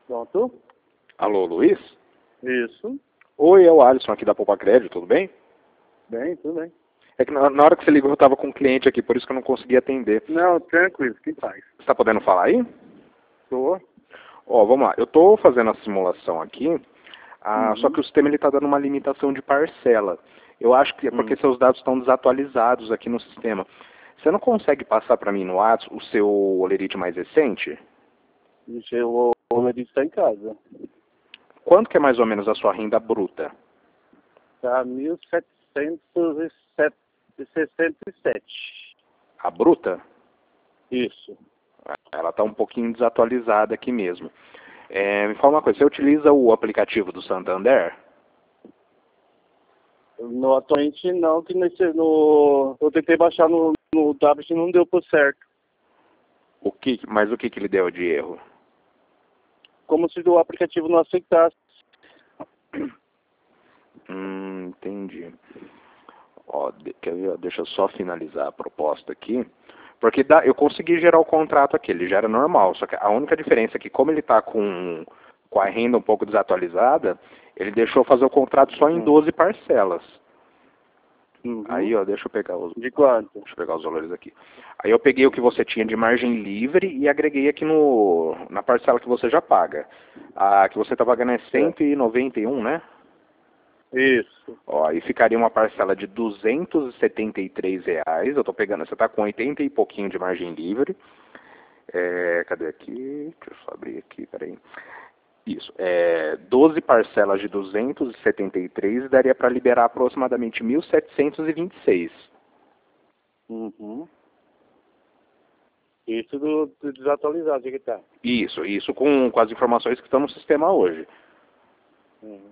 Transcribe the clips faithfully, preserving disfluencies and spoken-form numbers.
Pronto? Alô, Luiz? Isso. Oi, é o Alisson aqui da Poupa Crédito, tudo bem? Bem, tudo bem. É que na, na hora que você ligou eu estava com um cliente aqui, por isso que eu não consegui atender. Não, tranquilo, quem faz? Você está podendo falar aí? Tô. Ó, vamos lá. Eu estou fazendo a simulação aqui, ah, só Uhum. que o sistema está dando uma limitação de parcela. Eu acho que é porque Hum. seus dados estão desatualizados aqui no sistema. Você não consegue passar para mim no WhatsApp o seu olerite mais recente? Deixa eu o Lerite está em casa. Quanto que é mais ou menos a sua renda bruta? Tá mil setecentos e sessenta e sete. A bruta? Isso. Ela está um pouquinho desatualizada aqui mesmo. É, me fala uma coisa, você utiliza o aplicativo do Santander? No, atualmente não, que nesse, no, eu tentei baixar no, no tablet e não deu por certo. O que, mas o que, que ele deu de erro? Como se o aplicativo não aceitasse. Hum, entendi. Ó, de, quer ver? Deixa eu só finalizar a proposta aqui. Porque dá, eu consegui gerar o contrato aqui, ele gera normal. Só que a única diferença é que como ele está com, com a renda um pouco desatualizada, ele deixou fazer o contrato só em Hum. doze parcelas. Uhum. Aí, ó, deixa eu pegar os, De quanto? deixa eu pegar os valores aqui. Aí eu peguei o que você tinha de margem livre e agreguei aqui no, na parcela que você já paga. A que você está pagando é cento e noventa e um, né? Isso. Ó, aí ficaria uma parcela de duzentos e setenta e três reais. Eu tô pegando, você tá com oitenta e pouquinho de margem livre. É, cadê aqui? Deixa eu só abrir aqui, peraí. Isso, é, doze parcelas de duzentos e setenta e três daria para liberar aproximadamente mil setecentos e vinte e seis. Uhum. Isso do, do desatualizado que tá. Isso, isso com, com as informações que estão no sistema hoje. Uhum.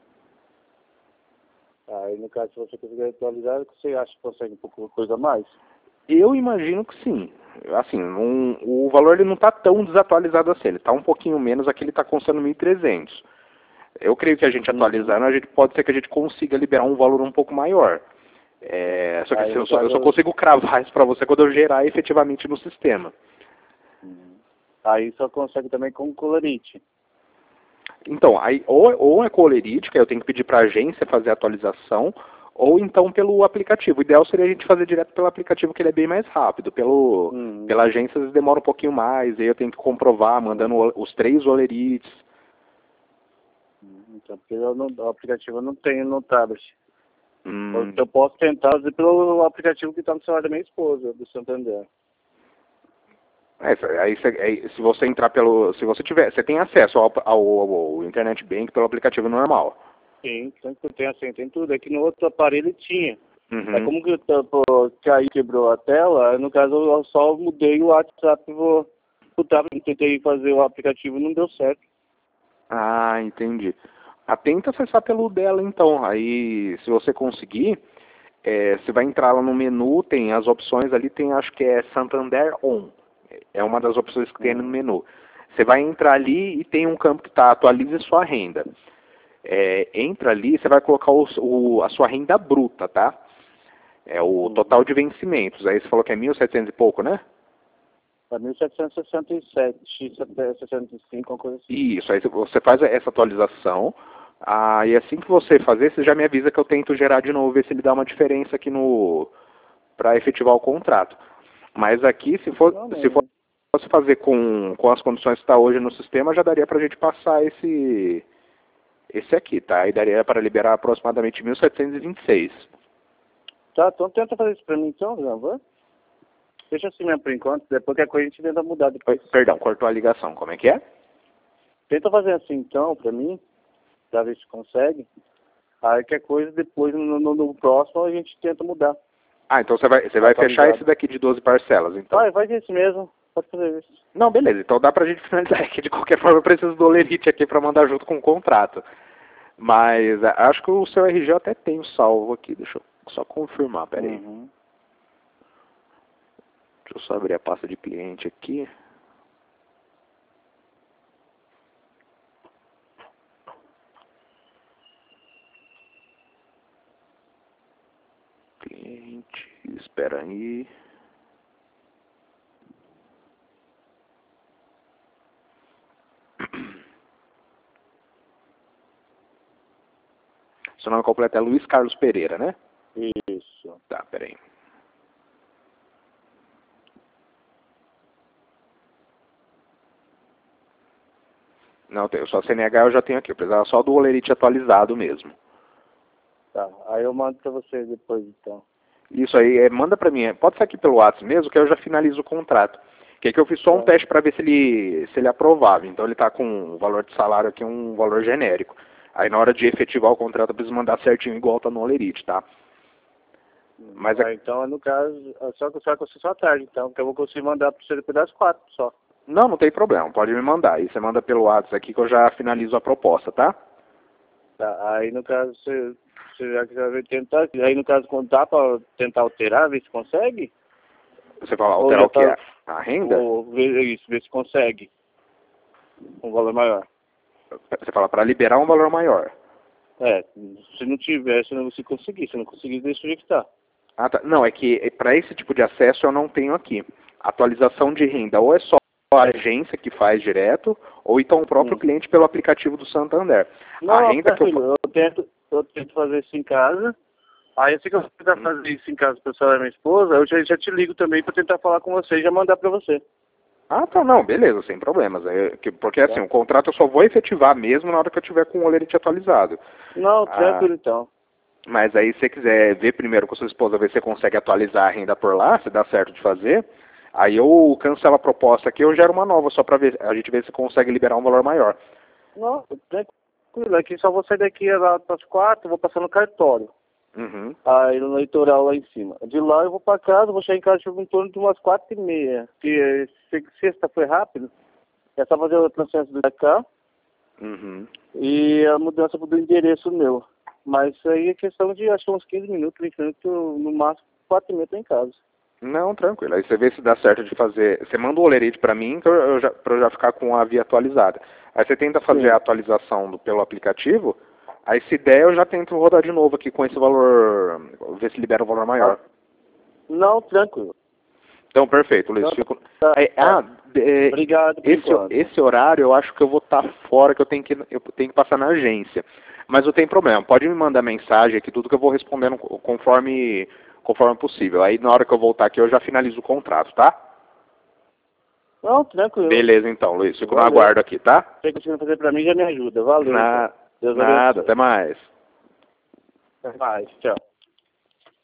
Aí no caso, se você conseguir atualizar, você acha que consegue um pouco coisa a mais? Eu imagino que sim. Assim, não, o valor ele não está tão desatualizado assim. Ele está um pouquinho menos, aqui ele está constando mil e trezentos. Eu creio que a gente atualizando, Uhum. a gente pode ser que a gente consiga liberar um valor um pouco maior. É, só que Aí assim, eu, no só, eu caso, só consigo cravar isso para você quando eu gerar efetivamente no sistema. uhum. Aí só consegue também com colorite. Então, aí, ou, ou é colerite, que aí eu tenho que pedir para a agência fazer a atualização, ou então pelo aplicativo. O ideal seria a gente fazer direto pelo aplicativo, que ele é bem mais rápido. Pelo, Uhum. pela agência, às vezes demora um pouquinho mais, aí eu tenho que comprovar, mandando Uhum. os três olerites. Então, porque eu não, o aplicativo eu não tenho no tablet. Hum, Eu posso tentar fazer pelo aplicativo que está no celular da minha esposa, do Santander. É, isso aí, cê- aí, se você entrar pelo, se você tiver, você tem acesso ao, ao, ao Internet Bank pelo aplicativo normal. Sim, tanto que eu tenho assim, tem tudo. É que no outro aparelho tinha. É Uhum. como que eu tô- que aí quebrou a tela, no caso eu só mudei o WhatsApp pro, pro tablet. Tentei fazer o aplicativo e não deu certo. Ah, entendi. Ah, tenta acessar pelo dela então. Aí, se você conseguir, é, você vai entrar lá no menu, tem as opções ali, tem acho que é Santander On. É uma das opções que tem no Uhum. menu. Você vai entrar ali e tem um campo que está atualize sua renda. É, entra ali, você vai colocar o, o- a sua renda bruta, tá? É o total Uhum. de vencimentos. Aí você falou que é mil e setecentos e pouco, né? Para mil setecentos e sessenta e sete, sessenta e cinco, uma coisa assim. Isso, aí você faz essa atualização, ah, e assim que você fazer, você já me avisa que eu tento gerar de novo, ver se ele dá uma diferença aqui no para efetivar o contrato. Mas aqui, se for Não, se mas... fosse fazer com, com as condições que está hoje no sistema, já daria para a gente passar esse esse aqui, tá? Aí daria para liberar aproximadamente mil setecentos e vinte e seis. Tá, então tenta fazer isso para mim então, por favor. Deixa assim mesmo por enquanto, depois que a coisa a gente tenta mudar Oi, depois. perdão, cortou a ligação. Como é que é? Tenta fazer assim então, para mim, pra ver se consegue. Aí qualquer coisa, depois no, no, no próximo a gente tenta mudar. Ah, então você vai você vai fechar esse Atualizado. daqui de doze parcelas, então. Vai, faz isso mesmo. Pode fazer isso. Não, beleza. Então dá pra gente finalizar aqui. De qualquer forma, eu preciso do Olerite aqui pra mandar junto com o contrato. Mas é, acho que o seu R G eu até tenho salvo aqui. Deixa eu só confirmar, pera aí. Uhum. Deixa eu só abrir a pasta de cliente aqui. Cliente, espera aí. Seu nome completo é Luiz Carlos Pereira, né? Isso. Tá, peraí. Não, tem, só C N H eu já tenho aqui, eu precisava só do Olerite atualizado mesmo. Tá, aí eu mando pra você depois, então. Isso aí, é, manda pra mim, pode ser aqui pelo WhatsApp mesmo, que eu já finalizo o contrato. Que é que eu fiz só um Tá. teste para ver se ele, se ele aprovava. Então ele está com o valor de salário aqui, um valor genérico. Aí na hora de efetivar o contrato eu preciso mandar certinho igual tá no Olerite, tá? Mas Ah, é... então, no caso, é só que só conseguir só à tarde, então, porque eu vou conseguir mandar pra você depois das quatro só. Não, não tem problema, pode me mandar. Aí você manda pelo WhatsApp aqui que eu já finalizo a proposta, tá? Tá, aí no caso, você, você já quiser tentar, aí no caso, quando dá pra tentar alterar, ver se consegue? Você fala Ou alterar já o que? tá- A renda? Ou ver isso, ver se consegue um valor maior. Você fala para liberar um valor maior. É, se não tiver, se não se conseguir, se não conseguir, deixa o jeito que tá. Ah, tá. Não, é que para esse tipo de acesso eu não tenho aqui. Atualização de renda ou é só a agência que faz direto, ou então o próprio Hum. cliente pelo aplicativo do Santander. Não, A não, renda que eu tranquilo, eu tento, eu tento fazer isso em casa. Aí se eu tentar fazer isso em casa para o celular da minha esposa, eu já, já te ligo também para tentar falar com você e já mandar para você. Ah, tá, não, beleza, sem problemas. É, que- porque assim, Tá? o contrato eu só vou efetivar mesmo na hora que eu tiver com o Olerite atualizado. Não, Ah, tranquilo então. mas aí se você quiser ver primeiro com a sua esposa, ver se você consegue atualizar a renda por lá, se dá certo de fazer, aí eu cancelo a proposta aqui, eu gero uma nova só pra ver, a gente ver se consegue liberar um valor maior. Não, tranquilo, aqui só vou sair daqui lá para as quatro, vou passar no cartório. Uhum. Aí no litoral lá em cima. De lá eu vou para casa, vou chegar em casa tipo, em torno de umas quatro e meia. Que eh, sexta foi rápido. É só fazer a transferência do cá Uhum. e a mudança do endereço meu. Mas isso aí é questão de acho que uns quinze minutos, vinte minutos, no máximo quatro e meia tô em casa. Não, tranquilo. Aí você vê se dá certo de fazer. Você manda o Olerite pra mim que eu, eu já, pra eu já ficar com a via atualizada. Aí você tenta fazer Sim. a atualização do, pelo aplicativo. Aí se der, eu já tento rodar de novo aqui com esse valor. Ver se libera um valor maior. Não, tranquilo. Então, perfeito, Luiz. Então, Fico... tá, Aí, tá. ah, é, Obrigado por esse, enquanto. esse horário eu acho que eu vou estar fora, que eu tenho que, eu tenho que passar na agência. Mas não tem problema, pode me mandar mensagem aqui, tudo que eu vou respondendo conforme, conforme possível. Aí na hora que eu voltar aqui eu já finalizo o contrato, tá? Não, tranquilo. Beleza então, Luiz. Fico no Valeu. aguardo aqui, tá? Se você conseguir fazer pra mim, já me ajuda. Valeu. Na... Então. Deus Nada, abençoe. até mais. Até mais. Tchau.